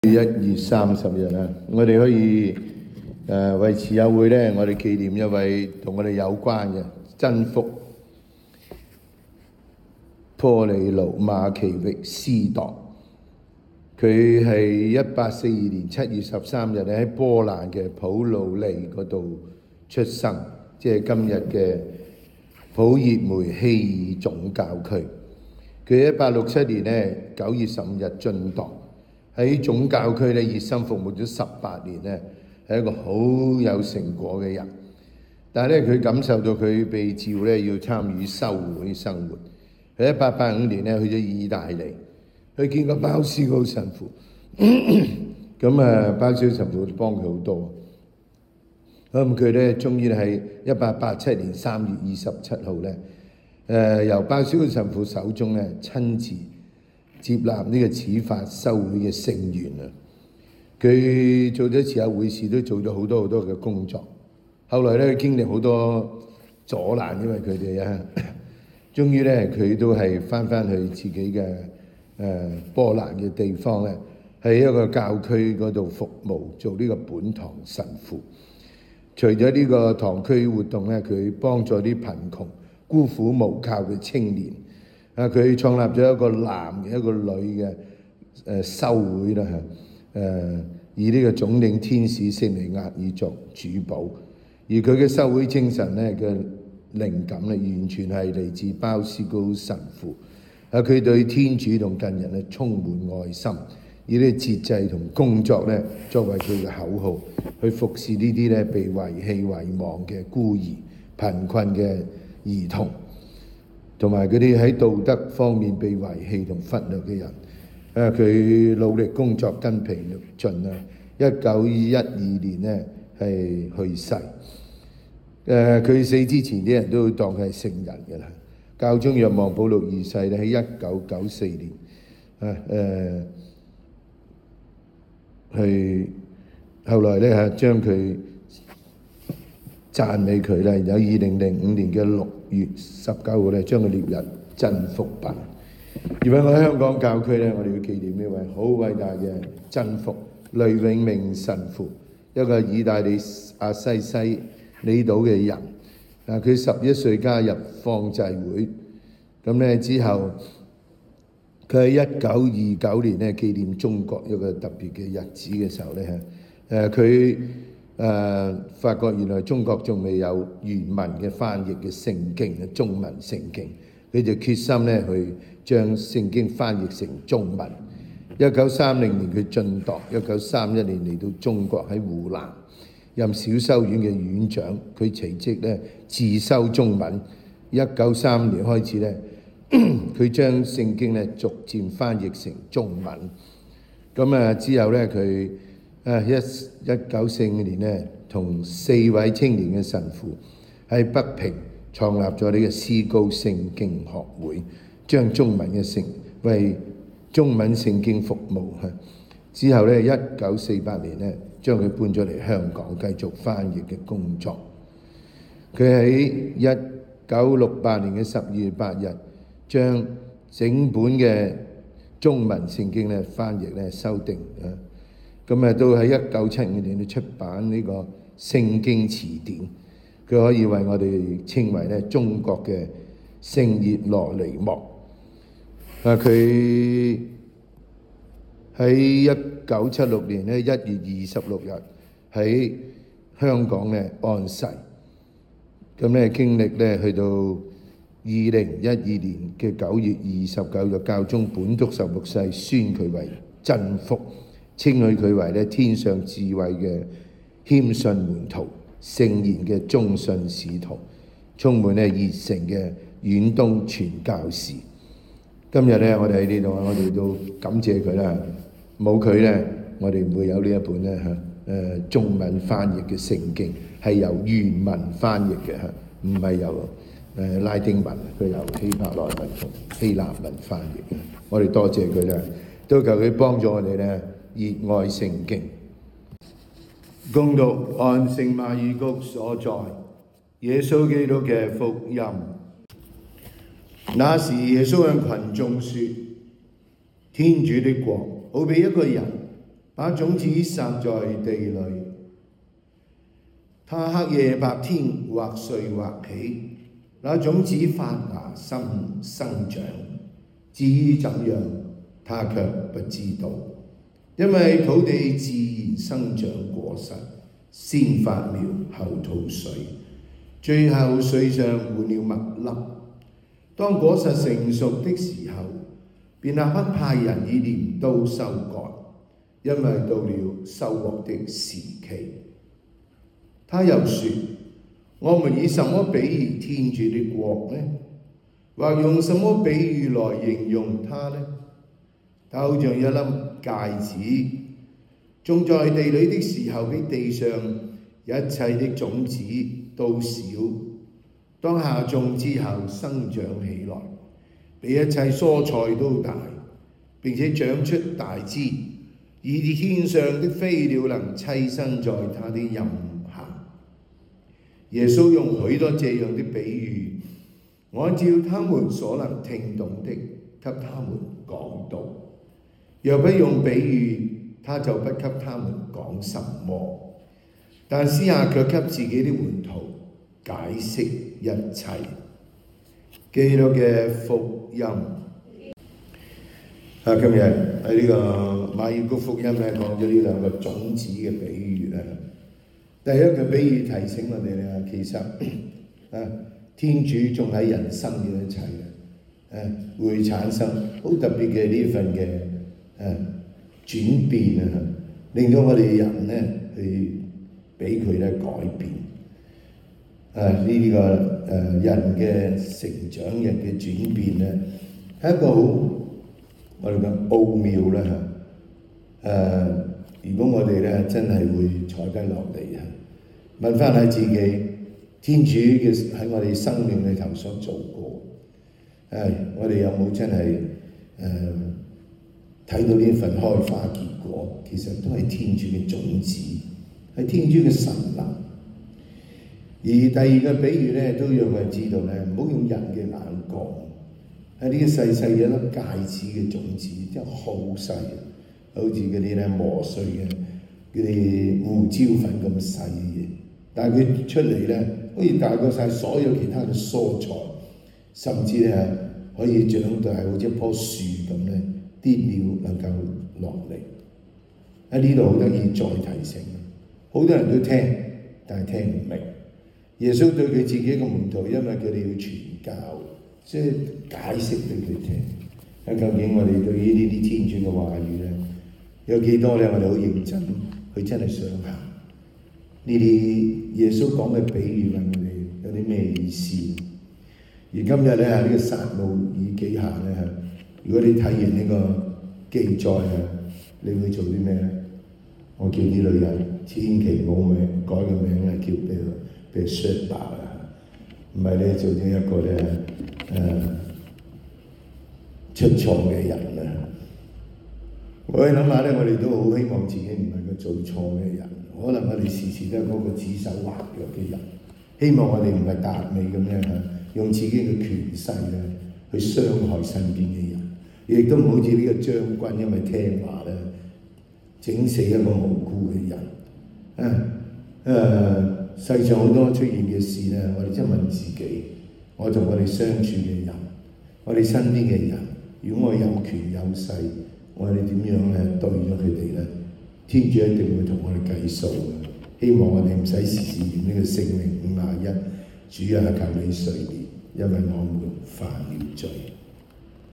1月30日啊，我哋可以為慈幼會咧，我哋紀念一位同我哋有關嘅真福坡利路馬奇域司鐸。佢係1842年7月13日喺波蘭嘅普魯利嗰度出生，即係今日嘅普熱梅希爾總教區。佢1867年咧9月15日晉鐸，喺總教區咧熱心服務咗18年咧，係一個好有成果嘅人。但係咧佢感受到佢被召咧要參與修會生活。佢1885年咧去咗意大利，去見過鮑思高神父。咁鮑思高神父幫佢好多。咁佢咧終於喺1887年3月27號咧，由鮑思高神父手中咧親自接納呢個始發修會嘅成員啊！佢做咗慈幼會士，都做咗好多嘅工作。後來咧經歷好多阻攔，因為佢哋終於咧佢都係翻去自己嘅波蘭嘅地方咧，喺一個教區嗰度服務，做呢個本堂神父。除咗呢個堂區活動咧，佢幫助啲貧窮、孤苦無靠嘅青年。佢創立咗一個男嘅一個女嘅修會啦以呢個總領天使聖彌額爾作主保。而佢嘅修會精神咧嘅靈感咧，完全係嚟自鮑思高神父。佢對天主同近人咧充滿愛心，以呢個節制同工作咧作為佢嘅口號，去服侍呢啲咧被遺棄遺忘嘅孤兒、貧困嘅兒童，同埋嗰啲喺道德方面被遺棄同忽略嘅人。佢努力工作筋疲力盡啊！1912年咧係去世。佢死之前啲人都當佢係聖人㗎啦。教宗若望保祿二世咧喺1994年去後來咧將佢讚美佢咧，有2005年嘅6月19號咧將佢列入真福品。而喺我香港教區咧，我哋要紀念呢位好偉大嘅真福雷永明神父，一個意大利阿西西里島嘅人。佢11歲加入方濟會，咁咧之後佢喺1929年咧紀念中國一個特別嘅日子嘅時候咧，佢發覺原來中國仲未有原文嘅翻譯嘅聖經嘅中文聖經，佢就決心咧去將聖經翻譯成中文。1930年佢晉鐸，1931年嚟到中國喺湖南任小修院嘅院長。佢隨即咧自修中文。1935年開始咧，佢將聖經咧逐漸翻譯成中文。咁之後咧，佢1945年咧，同4位青年嘅神父喺北平創立咗呢個思高聖經學會，將中文嘅為中文聖經服務。之後咧，1948年咧，將佢搬咗嚟香港繼續翻譯嘅工作。佢喺1968年嘅12月8日，將整本嘅中文聖經咧翻譯咧修訂到喺1975年出版呢個聖經詞典。佢可以為我哋稱為咧中國嘅聖熱羅尼莫。佢喺1976年咧1月26日喺香港咧安逝。咁咧經歷咧去到2012年嘅9月29日，教宗本篤十六世宣佢為真福，稱許佢為咧天上智慧嘅謙遜門徒，聖賢嘅忠信使徒，充滿咧熱誠嘅遠東傳教士。今日咧我哋喺呢度，我哋都感謝佢啦。冇佢咧，我哋唔會有呢一本咧中文翻譯嘅聖經，係由原文翻譯嘅唔係由拉丁文，佢由希伯來文同希臘文翻譯嘅。我哋多謝佢啦，都求佢幫助我哋咧熱愛聖經。恭讀按聖馬爾谷所載耶穌基督嘅福音。那時耶穌向群眾說：天主的國好比一個人把種子撒在地裏，他黑夜白天或睡或起，那種子發芽生長。至於怎樣，他卻不知道，因為土地自然生長果實，先發苗後吐穗，最後穗上換了麥粒。當果實成熟的時候，便立刻派人以鐮刀收割，因為到了收穫的時期。他又說：我們以什麼比喻天主的國呢？或用什麼比喻來形容它呢？它好像一粒芥子，種在地裏的時候，比地上一切的種子都小。當下種之後，生長起來，比一切蔬菜都大，並且長出大枝，以致天上的飛鳥能棲身在它的蔭下。耶穌用許多這樣的比喻，按照他們所能聽懂的，給他們講道。若不用比喻，他就不給他們講什麼。但私下卻給自己的門徒解釋一切。基督嘅福音。今日喺呢個馬爾谷福音咧，講咗呢兩個種子嘅比喻啦。第一個比喻提醒我哋咧，其實天主仲喺人生嘅一切會產生好特別嘅呢份嘅轉變啊，令到我哋人咧去俾佢咧改變。呢個人嘅成長、人嘅轉變咧，係一個好我哋講奧妙啦。如果我哋咧真係會坐低落嚟問翻下自己，天主嘅喺我哋生命裏頭所做過，我哋有冇真係睇到呢份開花結果？其實都係天主嘅種子，係天主嘅神能。而第二個比喻咧，都讓我哋知道咧，唔好用人嘅眼光，喺呢個細細嘅一粒芥子嘅種子，真係好細，好似嗰啲咧磨碎嘅嗰啲胡椒粉咁細嘅嘢，但係佢出嚟咧，可以大過晒所有其他嘅蔬菜，甚至咧可以長到係好似一棵樹咁咧，啲料能夠落嚟。喺呢度好得意，再提醒，好多人都聽，但係聽唔明。耶穌對佢自己嘅門徒，因為佢哋要傳教，所以解釋俾佢聽。究竟我哋對於呢啲天主嘅話語咧，有幾多咧？我哋好認真，佢真係想行呢啲耶穌講嘅比喻，問我哋有啲咩意思？而今日咧喺呢個撒母耳記下咧，如果你睇完呢個記載你會做啲咩咧？我叫啲女人千祈冇名改個名咧，叫俾佢 shut 爆啦，唔係咧做咗一個咧出錯嘅人啦。我哋諗下咧，我哋都好希望自己唔係個做錯嘅人，可能我哋時時都係嗰個指手畫腳嘅人，希望我哋唔係達美咁樣用自己嘅權勢咧去傷害身邊嘅人，亦都唔好似呢個將軍因為聽話咧整死一個無辜嘅人。世上好多出現嘅事咧，我哋真係問自己，我同我哋相處嘅人，我哋身邊嘅人，如果我有權有勢，我哋點樣咧對咗佢哋咧？天主一定會同我哋計數嘅。希望我哋唔使時時念呢個聖詠51，主啊，求你垂憐，因為我們犯了罪。